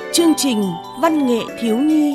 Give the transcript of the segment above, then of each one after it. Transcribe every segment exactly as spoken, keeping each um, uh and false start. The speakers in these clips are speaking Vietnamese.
Chương trình Văn nghệ thiếu nhi.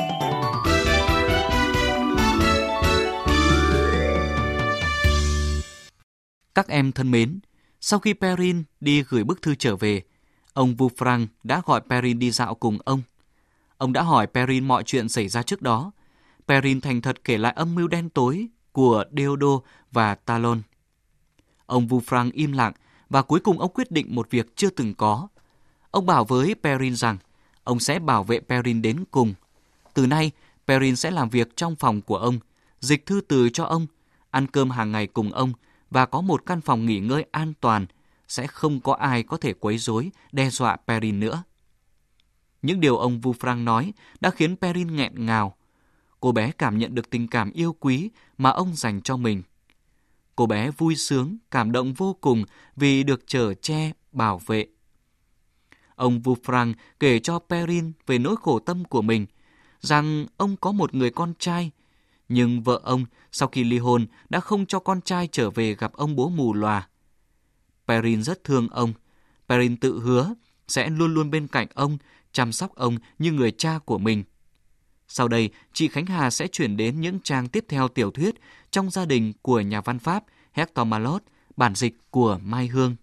Các em thân mến, sau khi Perrin đi gửi bức thư trở về, ông Wolfram đã gọi Perrin đi dạo cùng ông. Ông đã hỏi Perrin mọi chuyện xảy ra trước đó. Perrin thành thật kể lại âm mưu đen tối của Deodo và Talon. Ông Wolfram im lặng và cuối cùng ông quyết định một việc chưa từng có. Ông bảo với Perrin rằng ông sẽ bảo vệ Perrin đến cùng. Từ nay, Perrin sẽ làm việc trong phòng của ông, dịch thư từ cho ông, ăn cơm hàng ngày cùng ông và có một căn phòng nghỉ ngơi an toàn. Sẽ không có ai có thể quấy rối, đe dọa Perrin nữa. Những điều ông Wolfram nói đã khiến Perrin nghẹn ngào. Cô bé cảm nhận được tình cảm yêu quý mà ông dành cho mình. Cô bé vui sướng, cảm động vô cùng vì được chở che, bảo vệ. Ông Wolfram kể cho Perrin về nỗi khổ tâm của mình, rằng ông có một người con trai, nhưng vợ ông sau khi ly hôn đã không cho con trai trở về gặp ông bố mù lòa. Perrin rất thương ông. Perrin tự hứa sẽ luôn luôn bên cạnh ông, chăm sóc ông như người cha của mình. Sau đây, chị Khánh Hà sẽ chuyển đến những trang tiếp theo tiểu thuyết Trong gia đình của nhà văn Pháp Hector Malot, bản dịch của Mai Hương.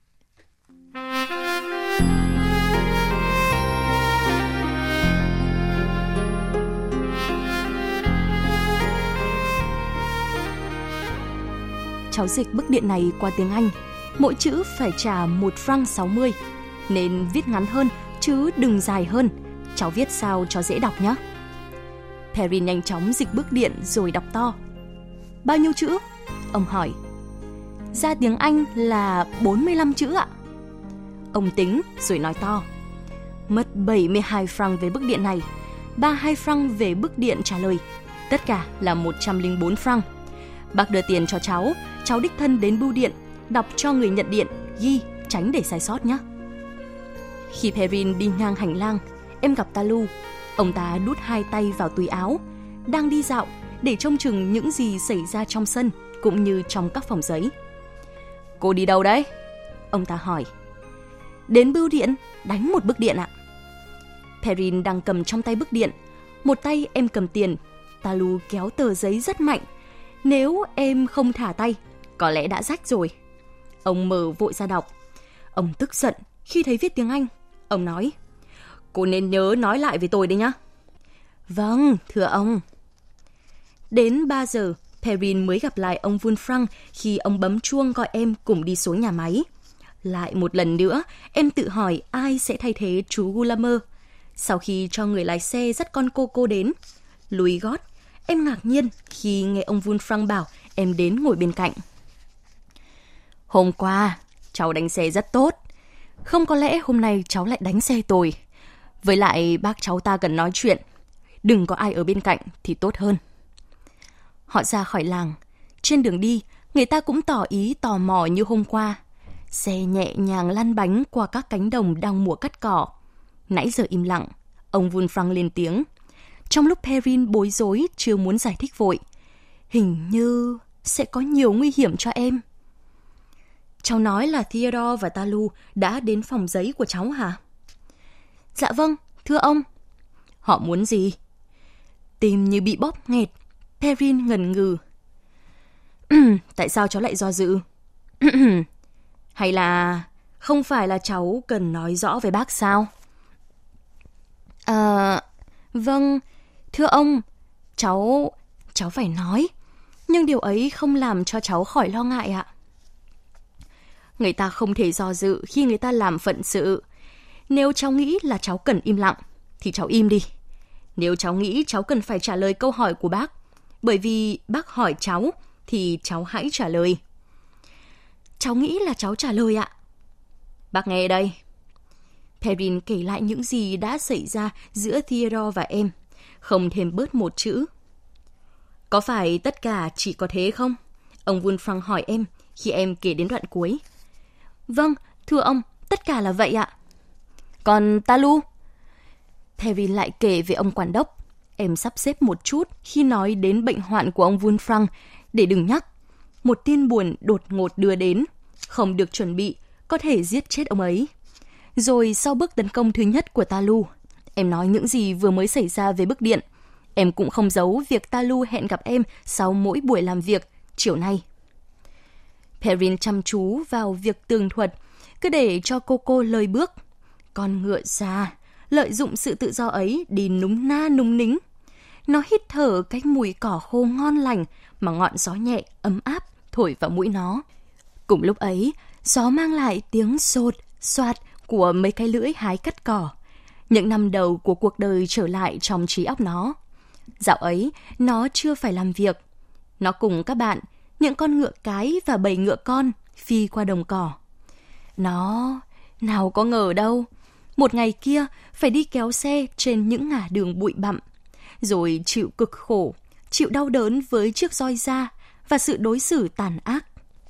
Cháu dịch bức điện này qua tiếng Anh, mỗi chữ phải trả một franc sáu mươi, nên viết ngắn hơn chứ đừng dài hơn. Cháu viết sao cho dễ đọc nhé. Perrin nhanh chóng dịch bức điện rồi đọc to. Bao nhiêu chữ? Ông hỏi. Ra tiếng Anh là bốn mươi lăm chữ ạ. Ông tính rồi nói to. Mất bảy mươi hai franc về bức điện này, ba mươi hai franc về bức điện trả lời. Tất cả là một trăm lẻ bốn franc. Bác đưa tiền cho cháu, cháu đích thân đến bưu điện, đọc cho người nhận điện, ghi, tránh để sai sót nhé. Khi Perrin đi ngang hành lang, em gặp Talu. Ông ta đút hai tay vào túi áo, đang đi dạo để trông chừng những gì xảy ra trong sân cũng như trong các phòng giấy. Cô đi đâu đấy? Ông ta hỏi. Đến bưu điện, đánh một bức điện ạ. Perrin đang cầm trong tay bức điện, một tay em cầm tiền. Talu kéo tờ giấy rất mạnh. Nếu em không thả tay, có lẽ đã rách rồi. Ông mở vội ra đọc. Ông tức giận khi thấy viết tiếng Anh. Ông nói, cô nên nhớ nói lại với tôi đấy nhá. Vâng, thưa ông. Đến ba giờ, Perrin mới gặp lại ông Wolfram khi ông bấm chuông gọi em cùng đi xuống nhà máy. Lại một lần nữa, em tự hỏi ai sẽ thay thế chú Gulamer. Sau khi cho người lái xe dắt con cô cô đến, lùi gót, em ngạc nhiên khi nghe ông Wolfram bảo em đến ngồi bên cạnh. Hôm qua, cháu đánh xe rất tốt. Không có lẽ hôm nay cháu lại đánh xe tồi. Với lại bác cháu ta cần nói chuyện. Đừng có ai ở bên cạnh thì tốt hơn. Họ ra khỏi làng. Trên đường đi, người ta cũng tỏ ý tò mò như hôm qua. Xe nhẹ nhàng lăn bánh qua các cánh đồng đang mùa cắt cỏ. Nãy giờ im lặng, ông Wolfram lên tiếng. Trong lúc Perrin bối rối chưa muốn giải thích vội. Hình như sẽ có nhiều nguy hiểm cho em. Cháu nói là Theodore và Talu đã đến phòng giấy của cháu hả? Dạ vâng, thưa ông. Họ muốn gì? Tim như bị bóp nghẹt. Perrin ngần ngừ. Tại sao cháu lại do dự? Hay là không phải là cháu cần nói rõ với bác sao? À, vâng, thưa ông, cháu, cháu phải nói. Nhưng điều ấy không làm cho cháu khỏi lo ngại ạ. Người ta không thể do dự khi người ta làm phận sự. Nếu cháu nghĩ là cháu cần im lặng, thì cháu im đi. Nếu cháu nghĩ cháu cần phải trả lời câu hỏi của bác, bởi vì bác hỏi cháu, thì cháu hãy trả lời. Cháu nghĩ là cháu trả lời ạ. Bác nghe đây. Perrin kể lại những gì đã xảy ra giữa Theodore và em, không thêm bớt một chữ. Có phải tất cả chỉ có thế không? Ông Wolfram hỏi em khi em kể đến đoạn cuối. Vâng, thưa ông, tất cả là vậy ạ. Còn Talu? Perrin lại kể về ông quản đốc. Em sắp xếp một chút khi nói đến bệnh hoạn của ông Wolfram để đừng nhắc. Một tin buồn đột ngột đưa đến, không được chuẩn bị, có thể giết chết ông ấy. Rồi sau bước tấn công thứ nhất của Talu, Em nói những gì vừa mới xảy ra về bức điện. Em cũng không giấu việc Talu hẹn gặp em sau mỗi buổi làm việc chiều nay. Perrin chăm chú vào việc tường thuật, cứ để cho Coco lơi bước. Con ngựa già lợi dụng sự tự do ấy đi núm na núm nính. Nó hít thở cái mùi cỏ khô ngon lành mà ngọn gió nhẹ ấm áp thổi vào mũi nó. Cùng lúc ấy, gió mang lại tiếng sột, xoạt của mấy cái lưỡi hái cắt cỏ. Những năm đầu của cuộc đời trở lại trong trí óc nó. Dạo ấy, nó chưa phải làm việc. Nó cùng các bạn, những con ngựa cái và bầy ngựa con, phi qua đồng cỏ. Nó nào có ngờ đâu, một ngày kia phải đi kéo xe trên những ngả đường bụi bặm, rồi chịu cực khổ, chịu đau đớn với chiếc roi da và sự đối xử tàn ác.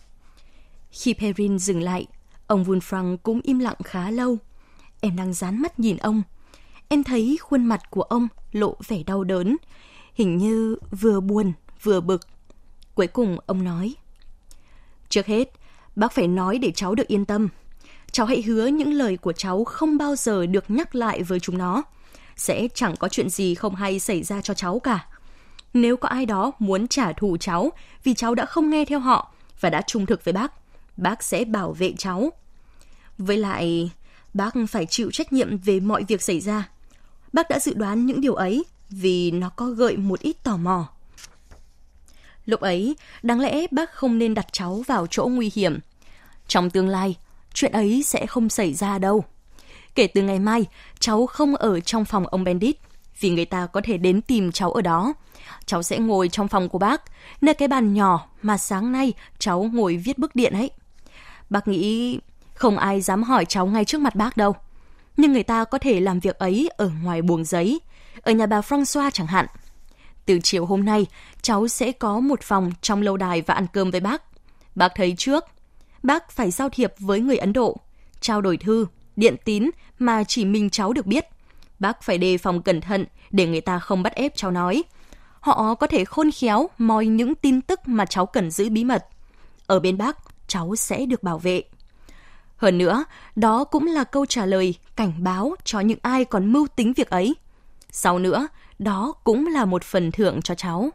Khi Perrin dừng lại, ông Wolfram cũng im lặng khá lâu. Em đang dán mắt nhìn ông. Em thấy khuôn mặt của ông lộ vẻ đau đớn, hình như vừa buồn vừa bực. Cuối cùng ông nói: Trước hết, bác phải nói để cháu được yên tâm. Cháu hãy hứa những lời của cháu không bao giờ được nhắc lại với chúng nó. Sẽ chẳng có chuyện gì không hay xảy ra cho cháu cả. Nếu có ai đó muốn trả thù cháu vì cháu đã không nghe theo họ và đã trung thực với bác, bác sẽ bảo vệ cháu. Với lại, bác phải chịu trách nhiệm về mọi việc xảy ra. Bác đã dự đoán những điều ấy vì nó có gợi một ít tò mò. Lúc ấy, đáng lẽ bác không nên đặt cháu vào chỗ nguy hiểm. Trong tương lai, chuyện ấy sẽ không xảy ra đâu. Kể từ ngày mai, cháu không ở trong phòng ông Bendit, vì người ta có thể đến tìm cháu ở đó. Cháu sẽ ngồi trong phòng của bác, nơi cái bàn nhỏ mà sáng nay cháu ngồi viết bức điện ấy. Bác nghĩ không ai dám hỏi cháu ngay trước mặt bác đâu. Nhưng người ta có thể làm việc ấy ở ngoài buồng giấy, ở nhà bà François chẳng hạn. Từ chiều hôm nay, cháu sẽ có một phòng trong lâu đài và ăn cơm với bác. Bác thấy trước, bác phải giao thiệp với người Ấn Độ, trao đổi thư, điện tín mà chỉ mình cháu được biết. Bác phải đề phòng cẩn thận để người ta không bắt ép cháu nói. Họ có thể khôn khéo moi những tin tức mà cháu cần giữ bí mật. Ở bên bác, cháu sẽ được bảo vệ. Hơn nữa, đó cũng là câu trả lời cảnh báo cho những ai còn mưu tính việc ấy. Sau nữa, đó cũng là một phần thưởng cho cháu.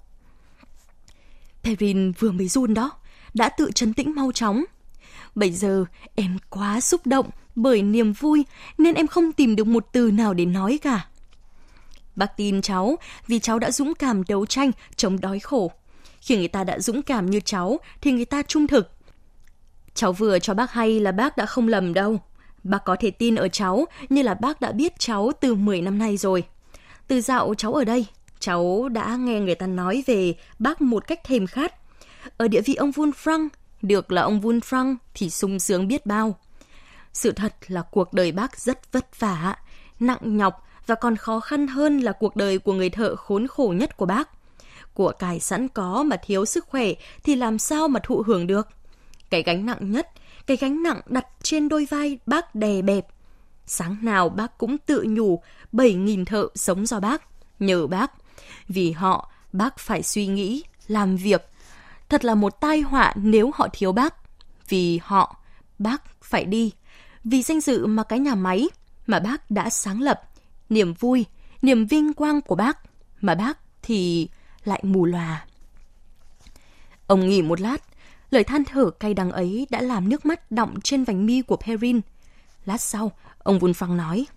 Perrin vừa mới run đó, đã tự trấn tĩnh mau chóng. Bây giờ em quá xúc động bởi niềm vui nên em không tìm được một từ nào để nói cả. Bác tin cháu vì cháu đã dũng cảm đấu tranh chống đói khổ. Khi người ta đã dũng cảm như cháu thì người ta trung thực. Cháu vừa cho bác hay là bác đã không lầm đâu. Bác có thể tin ở cháu như là bác đã biết cháu từ mười năm nay rồi. Từ dạo cháu ở đây, cháu đã nghe người ta nói về bác một cách thèm khát. Ở địa vị ông Wolfram, được là ông Wolfram thì sung sướng biết bao. Sự thật là cuộc đời bác rất vất vả, nặng nhọc và còn khó khăn hơn là cuộc đời của người thợ khốn khổ nhất của bác. Của cải sẵn có mà thiếu sức khỏe thì làm sao mà thụ hưởng được. Cái gánh nặng nhất, cái gánh nặng đặt trên đôi vai bác đè bẹp. Sáng nào bác cũng tự nhủ bảy nghìn thợ sống do bác, nhờ bác. Vì họ, bác phải suy nghĩ, làm việc. Thật là một tai họa nếu họ thiếu bác. Vì họ, bác phải đi. Vì danh dự mà cái nhà máy mà bác đã sáng lập, niềm vui, niềm vinh quang của bác, mà bác thì lại mù lòa. Ông nghỉ một lát, lời than thở cay đắng ấy đã làm nước mắt đọng trên vành mi của Perrin. Lát sau, ông Wolfram nói: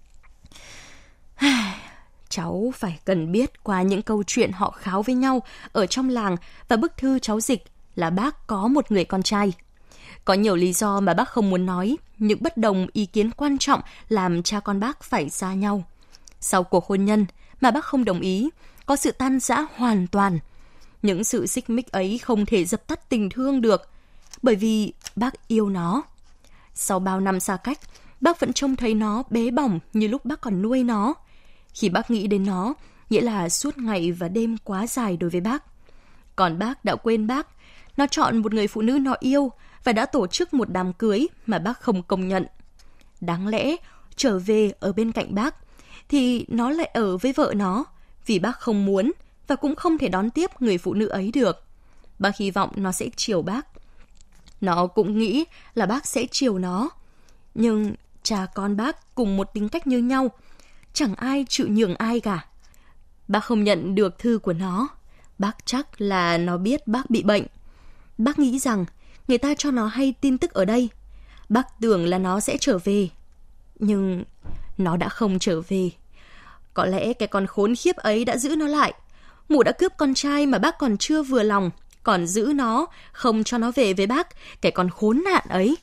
Cháu phải cần biết qua những câu chuyện họ kháo với nhau ở trong làng và bức thư cháu dịch là bác có một người con trai. Có nhiều lý do mà bác không muốn nói, những bất đồng ý kiến quan trọng làm cha con bác phải xa nhau. Sau cuộc hôn nhân mà bác không đồng ý, có sự tan rã hoàn toàn. Những sự xích mích ấy không thể dập tắt tình thương được, bởi vì bác yêu nó. Sau bao năm xa cách, bác vẫn trông thấy nó bé bỏng như lúc bác còn nuôi nó. Khi bác nghĩ đến nó, nghĩa là suốt ngày và đêm quá dài đối với bác. Còn bác đã quên bác, nó chọn một người phụ nữ nó yêu và đã tổ chức một đám cưới mà bác không công nhận. Đáng lẽ, trở về ở bên cạnh bác, thì nó lại ở với vợ nó, vì bác không muốn và cũng không thể đón tiếp người phụ nữ ấy được. Bác hy vọng nó sẽ chiều bác. Nó cũng nghĩ là bác sẽ chiều nó. Nhưng cha con bác cùng một tính cách như nhau. chẳng ai chịu nhường ai cả. Bác không nhận được thư của nó. Bác chắc là nó biết bác bị bệnh. Bác nghĩ rằng người ta cho nó hay tin tức ở đây. Bác tưởng là nó sẽ trở về. Nhưng nó đã không trở về. Có lẽ cái con khốn khiếp ấy đã giữ nó lại. Mụ đã cướp con trai mà bác còn chưa vừa lòng, còn giữ nó, không cho nó về với bác, cái con khốn nạn ấy.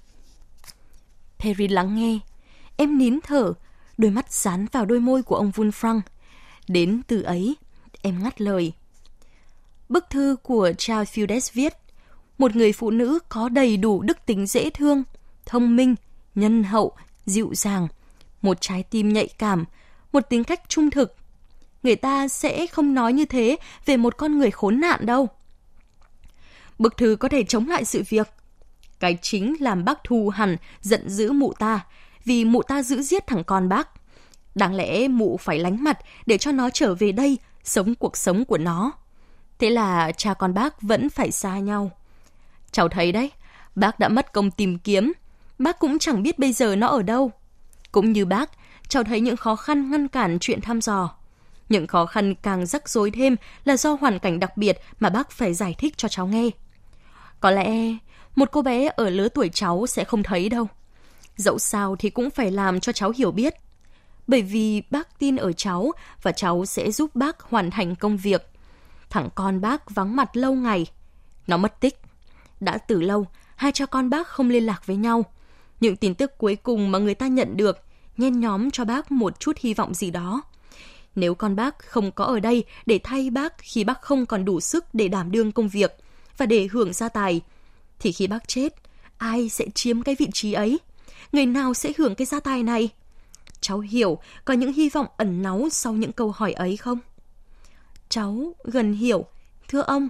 Perry lắng nghe. Em nín thở, đôi mắt dán vào đôi môi của ông Wolfram. Đến từ ấy, em ngắt lời. Bức thư của Charles Fields viết, một người phụ nữ có đầy đủ đức tính dễ thương, thông minh, nhân hậu, dịu dàng, một trái tim nhạy cảm, một tính cách trung thực. Người ta sẽ không nói như thế về một con người khốn nạn đâu. Bức thư có thể chống lại sự việc. Cái chính làm bác thù hằn, giận dữ mụ ta, vì mụ ta giữ giết thằng con bác. Đáng lẽ mụ phải lánh mặt để cho nó trở về đây, sống cuộc sống của nó. Thế là cha con bác vẫn phải xa nhau. Cháu thấy đấy, bác đã mất công tìm kiếm. Bác cũng chẳng biết bây giờ nó ở đâu. Cũng như bác, cháu thấy những khó khăn ngăn cản chuyện thăm dò. Những khó khăn càng rắc rối thêm là do hoàn cảnh đặc biệt mà bác phải giải thích cho cháu nghe. Có lẽ một cô bé ở lứa tuổi cháu sẽ không thấy đâu. Dẫu sao thì cũng phải làm cho cháu hiểu biết. Bởi vì bác tin ở cháu và cháu sẽ giúp bác hoàn thành công việc. Thằng con bác vắng mặt lâu ngày. Nó mất tích. Đã từ lâu, hai cha con bác không liên lạc với nhau. Những tin tức cuối cùng mà người ta nhận được nhen nhóm cho bác một chút hy vọng gì đó. Nếu con bác không có ở đây để thay bác khi bác không còn đủ sức để đảm đương công việc và để hưởng gia tài, thì khi bác chết, ai sẽ chiếm cái vị trí ấy? Người nào sẽ hưởng cái gia tài này? Cháu hiểu có những hy vọng ẩn náu sau những câu hỏi ấy không? Cháu gần hiểu, thưa ông.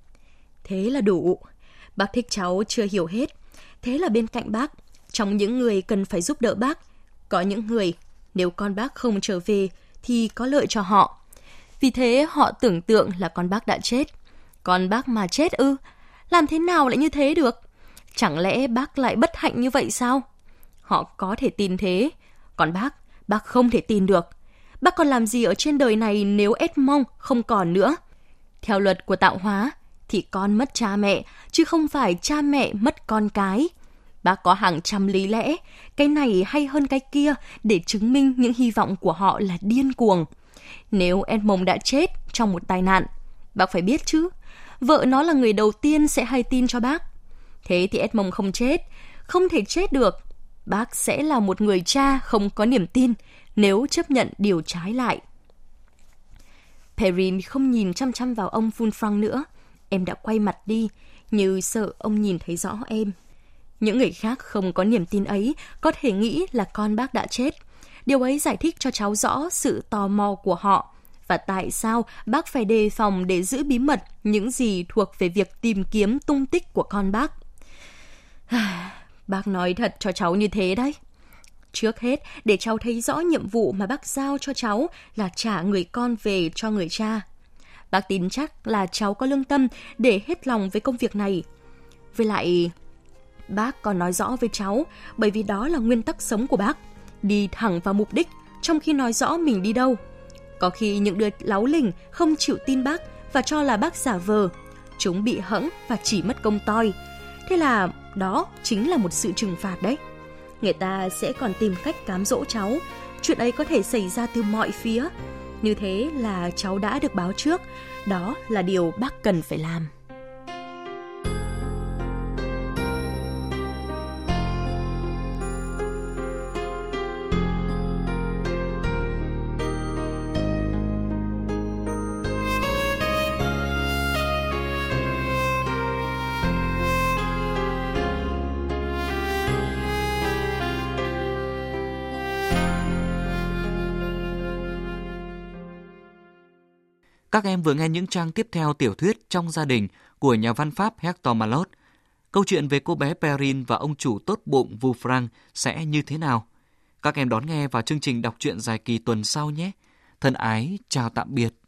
Thế là đủ. Bác thích cháu chưa hiểu hết. Thế là bên cạnh bác, trong những người cần phải giúp đỡ bác, có những người, nếu con bác không trở về, thì có lợi cho họ. Vì thế họ tưởng tượng là con bác đã chết. Con bác mà chết ư? Làm thế nào lại như thế được? Chẳng lẽ bác lại bất hạnh như vậy sao? Họ có thể tin thế. Còn bác, bác không thể tin được. Bác còn làm gì ở trên đời này nếu Edmond không còn nữa? Theo luật của tạo hóa, thì con mất cha mẹ, chứ không phải cha mẹ mất con cái. Bác có hàng trăm lý lẽ, cái này hay hơn cái kia, để chứng minh những hy vọng của họ là điên cuồng. Nếu Edmond đã chết trong một tai nạn, bác phải biết chứ, vợ nó là người đầu tiên sẽ hay tin cho bác. Thế thì Edmond không chết, không thể chết được. Bác sẽ là một người cha không có niềm tin nếu chấp nhận điều trái lại. Perry không nhìn chăm chăm vào ông Wolfram nữa. Em đã quay mặt đi, như sợ ông nhìn thấy rõ em. Những người khác không có niềm tin ấy có thể nghĩ là con bác đã chết. Điều ấy giải thích cho cháu rõ sự tò mò của họ và tại sao bác phải đề phòng để giữ bí mật những gì thuộc về việc tìm kiếm tung tích của con bác. Bác nói thật cho cháu như thế đấy. Trước hết, để cháu thấy rõ nhiệm vụ mà bác giao cho cháu là trả người con về cho người cha. Bác tin chắc là cháu có lương tâm để hết lòng với công việc này. Với lại, bác còn nói rõ với cháu, bởi vì đó là nguyên tắc sống của bác. Đi thẳng vào mục đích, trong khi nói rõ mình đi đâu. Có khi những đứa láu lỉnh không chịu tin bác và cho là bác giả vờ. Chúng bị hẫng và chỉ mất công toi. Thế là đó chính là một sự trừng phạt đấy. Người ta sẽ còn tìm cách cám dỗ cháu. Chuyện ấy có thể xảy ra từ mọi phía. Như thế là cháu đã được báo trước. Đó là điều bác cần phải làm. Các em vừa nghe những trang tiếp theo tiểu thuyết Trong gia đình của nhà văn Pháp Hector Malot. Câu chuyện về cô bé Perrine và ông chủ tốt bụng Wolfram sẽ như thế nào? Các em đón nghe vào chương trình đọc truyện dài kỳ tuần sau nhé. Thân ái, chào tạm biệt.